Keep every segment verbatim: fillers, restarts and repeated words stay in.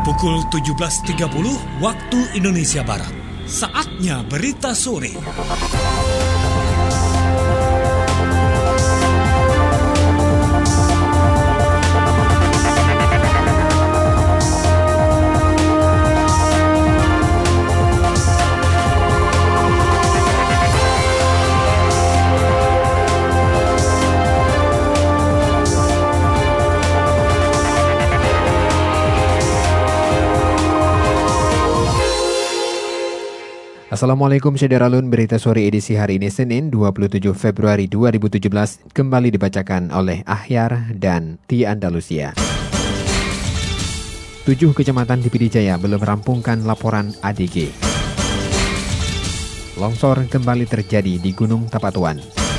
Pukul tujuh belas tiga puluh waktu Indonesia Barat. Saatnya berita sore. Assalamualaikum Syederalun, berita sore edisi hari ini Senin dua puluh tujuh Februari dua ribu tujuh belas kembali dibacakan oleh Ahyar dan Ti Andalusia. Tujuh kecamatan di Pidijaya belum merampungkan laporan A D G. Longsor kembali terjadi di Gunung Tapatuan.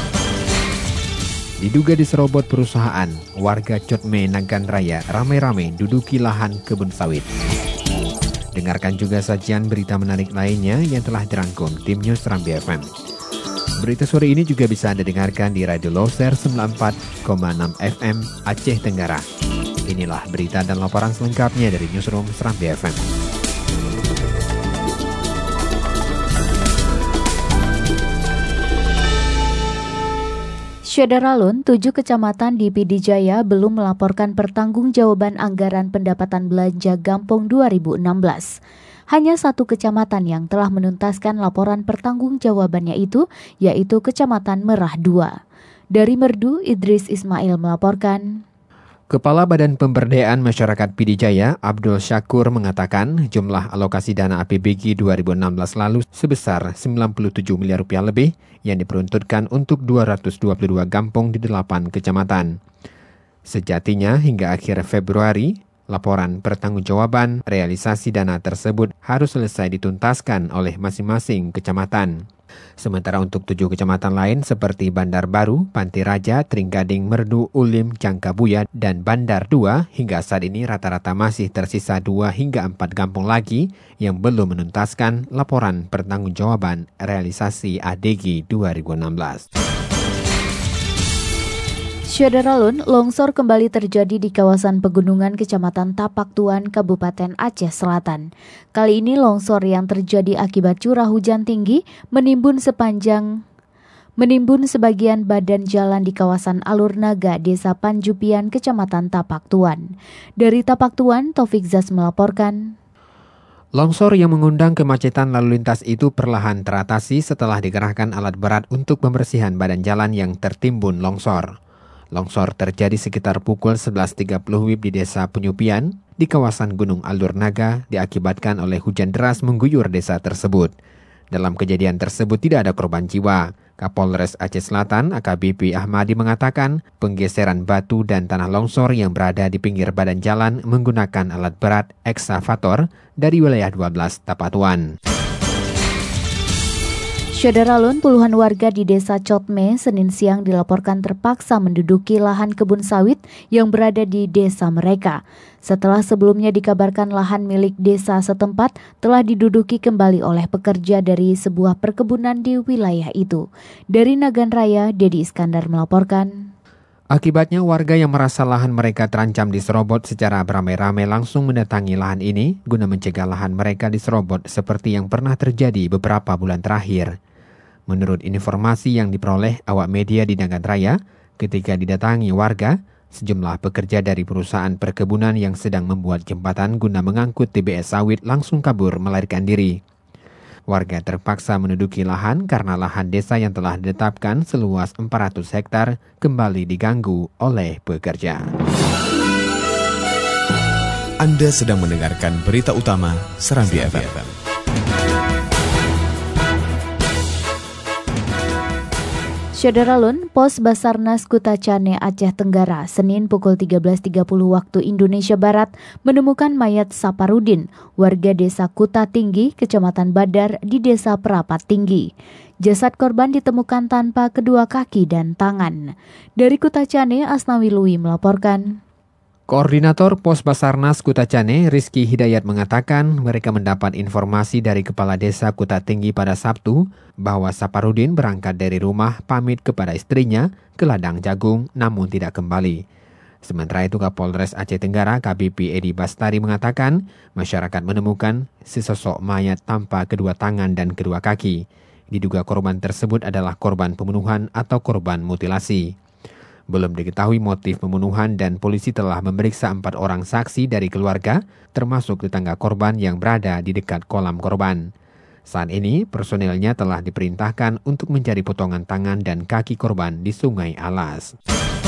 Diduga diserobot perusahaan, warga Cotme Nagan Raya ramai-ramai duduki lahan kebun sawit. Dengarkan juga sajian berita menarik lainnya yang telah dirangkum tim News Serambi F M. Berita sore ini juga bisa Anda dengarkan di Radio Loser sembilan puluh empat koma enam F M Aceh Tenggara. Inilah berita dan laporan selengkapnya dari Newsroom Serambi F M. Syederalun, tujuh kecamatan di Pidijaya belum melaporkan pertanggungjawaban anggaran pendapatan belanja Gampong dua ribu enam belas. Hanya satu kecamatan yang telah menuntaskan laporan pertanggungjawabannya itu, yaitu Kecamatan Merah dua. Dari Merdu, Idris Ismail melaporkan. Kepala Badan Pemberdayaan Masyarakat Pidijaya, Abdul Syakur, mengatakan jumlah alokasi dana A P B G dua ribu enam belas lalu sebesar sembilan puluh tujuh miliar rupiah lebih yang diperuntukkan untuk dua ratus dua puluh dua kampung di delapan kecamatan. Sejatinya hingga akhir Februari, laporan pertanggungjawaban realisasi dana tersebut harus selesai dituntaskan oleh masing-masing kecamatan. Sementara untuk tujuh kecamatan lain seperti Bandar Baru, Pantai Raja, Tringgading, Merdu, Ulim, Cangkabuya, dan Bandar dua hingga saat ini rata-rata masih tersisa dua hingga empat kampung lagi yang belum menuntaskan laporan pertanggungjawaban realisasi A D G dua ribu enam belas. Syederalun, longsor kembali terjadi di kawasan pegunungan Kecamatan Tapak Tuan, Kabupaten Aceh Selatan. Kali ini longsor yang terjadi akibat curah hujan tinggi menimbun sepanjang menimbun sebagian badan jalan di kawasan Alur Naga, Desa Panjupian, Kecamatan Tapak Tuan. Dari Tapak Tuan, Taufik Zas melaporkan. Longsor yang mengundang kemacetan lalu lintas itu perlahan teratasi setelah dikerahkan alat berat untuk pembersihan badan jalan yang tertimbun longsor. Longsor terjadi sekitar pukul sebelas tiga puluh W I B di Desa Penyupian di kawasan Gunung Alur Naga diakibatkan oleh hujan deras mengguyur desa tersebut. Dalam kejadian tersebut tidak ada korban jiwa. Kapolres Aceh Selatan A K B P Ahmadi mengatakan penggeseran batu dan tanah longsor yang berada di pinggir badan jalan menggunakan alat berat eksavator dari wilayah dua belas Tapatuan. Syederalun, puluhan warga di Desa Cotme Senin siang dilaporkan terpaksa menduduki lahan kebun sawit yang berada di desa mereka. Setelah sebelumnya dikabarkan lahan milik desa setempat telah diduduki kembali oleh pekerja dari sebuah perkebunan di wilayah itu. Dari Nagan Raya, Dedi Iskandar melaporkan. Akibatnya warga yang merasa lahan mereka terancam diserobot secara beramai-ramai langsung mendatangi lahan ini guna mencegah lahan mereka diserobot seperti yang pernah terjadi beberapa bulan terakhir. Menurut informasi yang diperoleh awak media di Nagan Raya, ketika didatangi warga, sejumlah pekerja dari perusahaan perkebunan yang sedang membuat jembatan guna mengangkut T B S sawit langsung kabur melarikan diri. Warga terpaksa menduduki lahan karena lahan desa yang telah ditetapkan seluas empat ratus hektar kembali diganggu oleh pekerja. Anda sedang mendengarkan berita utama Serambi F M. Syederalun, Pos Basarnas Kutacane Aceh Tenggara, Senin pukul tiga belas tiga puluh waktu Indonesia Barat, menemukan mayat Saparudin, warga Desa Kuta Tinggi, Kecamatan Badar di Desa Perapat Tinggi. Jasad korban ditemukan tanpa kedua kaki dan tangan. Dari Kutacane, Asnawi Lui melaporkan. Koordinator Pos Basarnas Kutacane, Rizky Hidayat mengatakan mereka mendapat informasi dari Kepala Desa Kuta Tinggi pada Sabtu bahwa Saparudin berangkat dari rumah pamit kepada istrinya ke ladang jagung namun tidak kembali. Sementara itu Kapolres Aceh Tenggara K B P Edi Bastari mengatakan masyarakat menemukan sesosok mayat tanpa kedua tangan dan kedua kaki. Diduga korban tersebut adalah korban pembunuhan atau korban mutilasi. Belum diketahui motif pembunuhan dan polisi telah memeriksa empat orang saksi dari keluarga, termasuk tetangga korban yang berada di dekat kolam korban. Saat ini, personelnya telah diperintahkan untuk mencari potongan tangan dan kaki korban di Sungai Alas.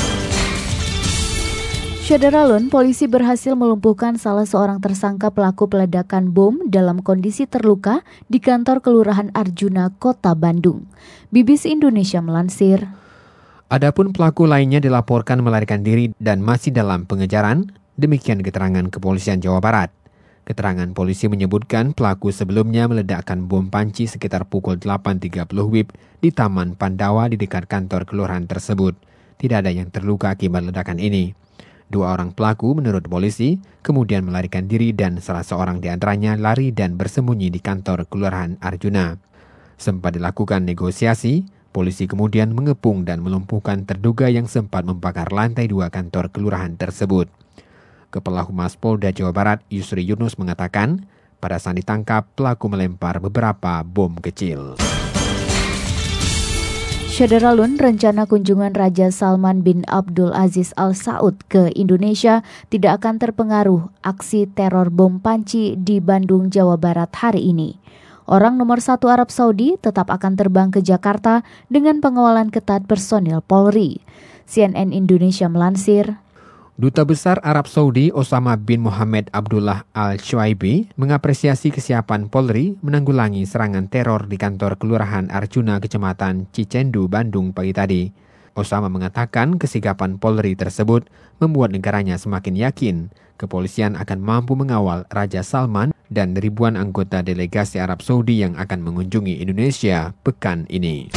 Syederalun, polisi berhasil melumpuhkan salah seorang tersangka pelaku peledakan bom dalam kondisi terluka di kantor Kelurahan Arjuna, Kota Bandung. B B C Indonesia melansir. Adapun pelaku lainnya dilaporkan melarikan diri dan masih dalam pengejaran, demikian keterangan Kepolisian Jawa Barat. Keterangan polisi menyebutkan pelaku sebelumnya meledakkan bom panci sekitar pukul delapan tiga puluh W I B di Taman Pandawa di dekat kantor kelurahan tersebut. Tidak ada yang terluka akibat ledakan ini. Dua orang pelaku menurut polisi kemudian melarikan diri dan salah seorang di antaranya lari dan bersembunyi di kantor Kelurahan Arjuna. Sempat dilakukan negosiasi, polisi kemudian mengepung dan melumpuhkan terduga yang sempat membakar lantai dua kantor kelurahan tersebut. Kepala Humas Polda Jawa Barat Yusri Yunus mengatakan, pada saat ditangkap pelaku melempar beberapa bom kecil. Syederalun, rencana kunjungan Raja Salman bin Abdul Aziz Al Saud ke Indonesia tidak akan terpengaruh aksi teror bom panci di Bandung, Jawa Barat hari ini. Orang nomor satu Arab Saudi tetap akan terbang ke Jakarta dengan pengawalan ketat personil Polri. C N N Indonesia melansir. Duta Besar Arab Saudi Osama bin Muhammad Abdullah Al-Shuaibi mengapresiasi kesiapan Polri menanggulangi serangan teror di kantor Kelurahan Arjuna, Kecamatan Cicendu, Bandung pagi tadi. Osama mengatakan kesigapan Polri tersebut membuat negaranya semakin yakin kepolisian akan mampu mengawal Raja Salman dan ribuan anggota delegasi Arab Saudi yang akan mengunjungi Indonesia pekan ini.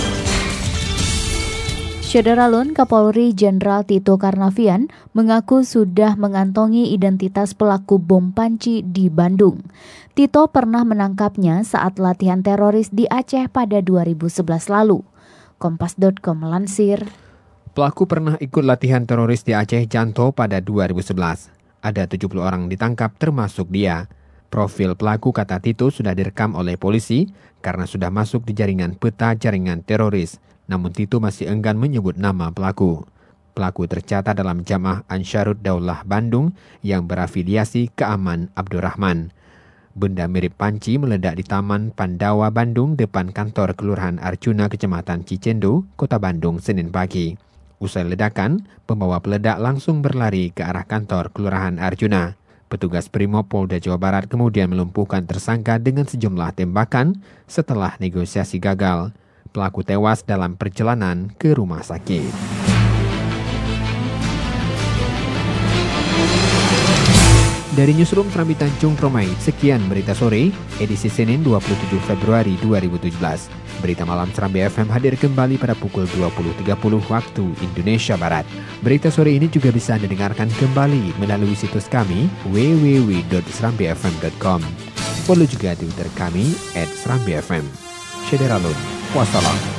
Syederalun, Kapolri Jenderal Tito Karnavian mengaku sudah mengantongi identitas pelaku bom panci di Bandung. Tito pernah menangkapnya saat latihan teroris di Aceh pada dua ribu sebelas lalu. Kompas titik com melansir. Pelaku pernah ikut latihan teroris di Aceh Janto pada dua ribu sebelas. Ada tujuh puluh orang ditangkap termasuk dia. Profil pelaku kata Tito sudah direkam oleh polisi karena sudah masuk di jaringan peta jaringan teroris. Namun Tito masih enggan menyebut nama pelaku. Pelaku tercatat dalam Jamaah Ansharut Daulah Bandung yang berafiliasi ke Aman Abdurrahman. Benda mirip panci meledak di Taman Pandawa Bandung depan kantor Kelurahan Arjuna, Kecamatan Cicendu, Kota Bandung, Senin pagi. Usai ledakan, pembawa peledak langsung berlari ke arah kantor Kelurahan Arjuna. Petugas Brimob Polda Jawa Barat kemudian melumpuhkan tersangka dengan sejumlah tembakan setelah negosiasi gagal. Pelaku tewas dalam perjalanan ke rumah sakit. Dari Newsroom Serambi Tanjung Permai, sekian berita sore, edisi Senin dua puluh tujuh Februari dua ribu tujuh belas. Berita malam Serambi F M hadir kembali pada pukul dua puluh tiga puluh waktu Indonesia Barat. Berita sore ini juga bisa Anda dengarkan kembali melalui situs kami w w w dot serambi f m dot com. Follow juga Twitter kami at serambi f m. Syederalun. Wassalam.